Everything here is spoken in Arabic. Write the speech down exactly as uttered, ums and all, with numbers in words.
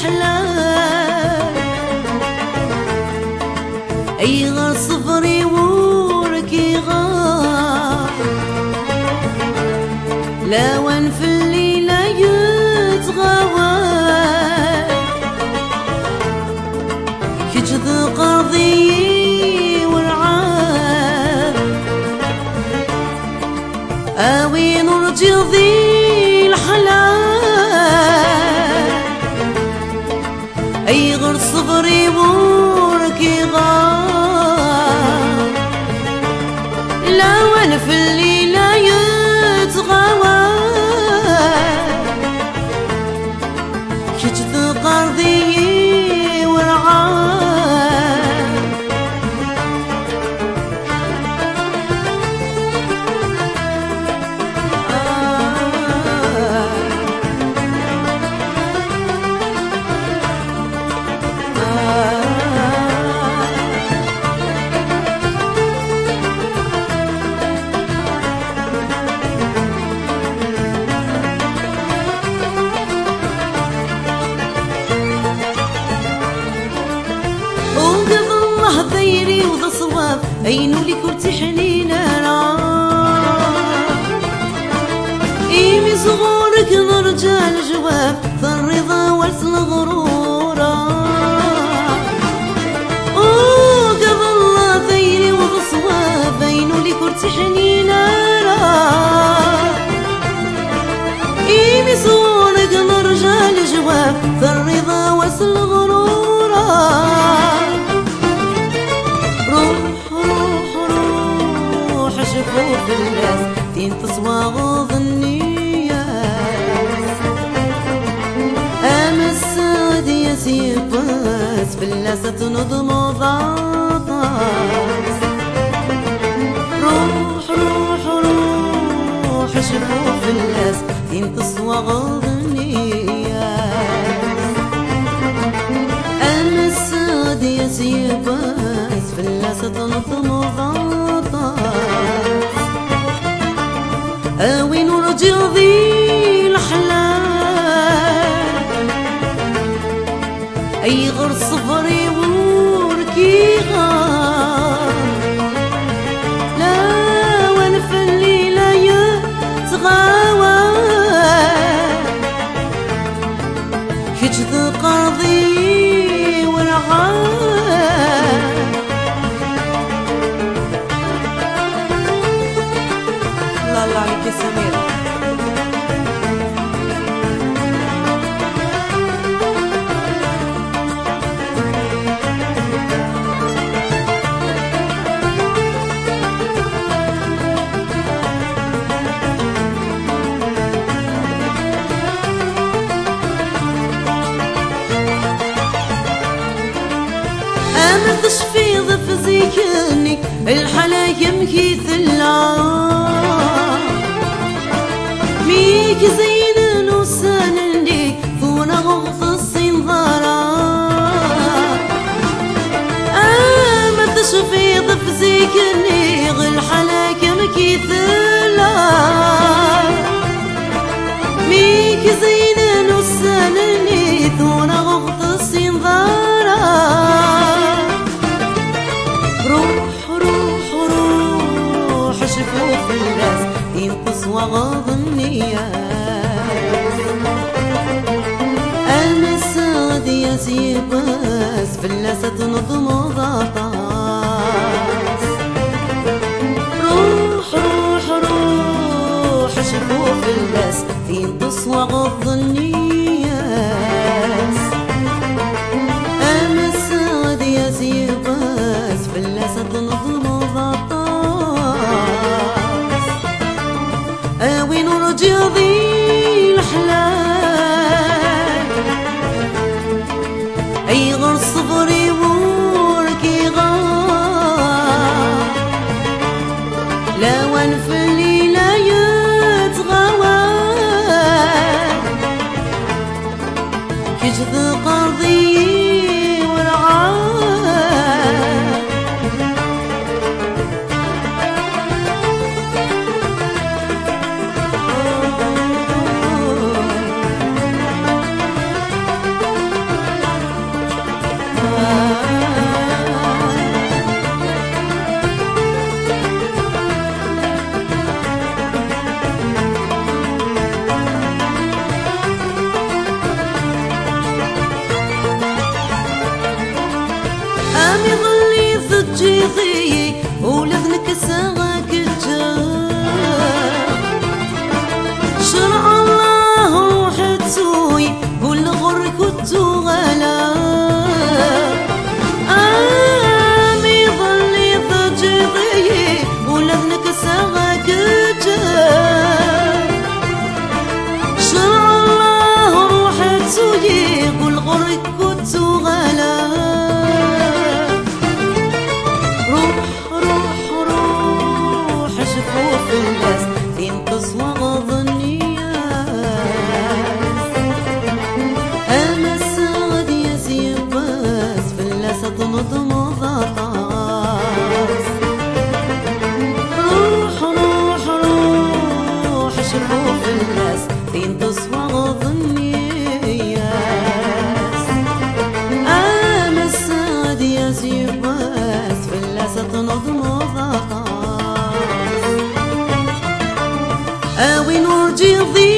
الحلال أي غير صبري وركي غار لا وين في الليلة يتغوى كجذ قرضي والعار أوي نرجي ذي الحلال أي غير صبري وركي غار لا وين في الليلة يتغوى كجذ قرضي والعار ضيري وذا صواب أينو لي كنت حنينة إيمي صغورك نرجع الجواب فالرضا ورث الغرورة وقضى الله ضيري وذا صواب أينو لي كنت حنينة إيمي صغورك نرجع الجواب فالرضا ورث الغرورة شوف الناس دين تصواغض النياس أما الساد يسيب بس في اللاسة تنظم ضاطاس روح روح روح شوف الناس دين تصواغض النياس أما الساد يسيب بس في اللاسة تنظم ضاطاس أوي نرجي ذي الحلال أي غير صبري وركي غار لا وين في الليلة يتغاوى كجذ قرضي والعار الله عليك يا سميرة أما تشفي ضف زيكني الحلايا مكيث الله ميك زين نوسان ليك فونا غوث الصنظرة أما تشفي ضف زيكني غل حلاك مكيث الله ميك زين نوسان ليك فونا غوث الصنظرة شوف الناس ينقص وغض النياس المساد يسيب بس في اللاسة تنظم ضاطاس روح روح روح شوف الناس ينقص وغض النياس المساد يسيب بس في اللاسة تنظم ضاطاس أوي نرجي ذي الحلال أي غير صبري وركي غار لا وين في الليلة يتغوى نرجي ولذنك ساغك الجار شرع الله روح تسوي قول غرك وتغلا آمي ظلي ضجيغي ولذنك ساغك الجار شرع الله روح تسوي قول غرك وتغلا شفوف الناس فين تصوغ النياس أما السعد يزيد باس في اللاسة تنظم ضطاس روح روح روح شفوف الناس فين تصوغ النياس أما السعد يزيد باس في اللاسة تنظم ضطاس أوي نرجي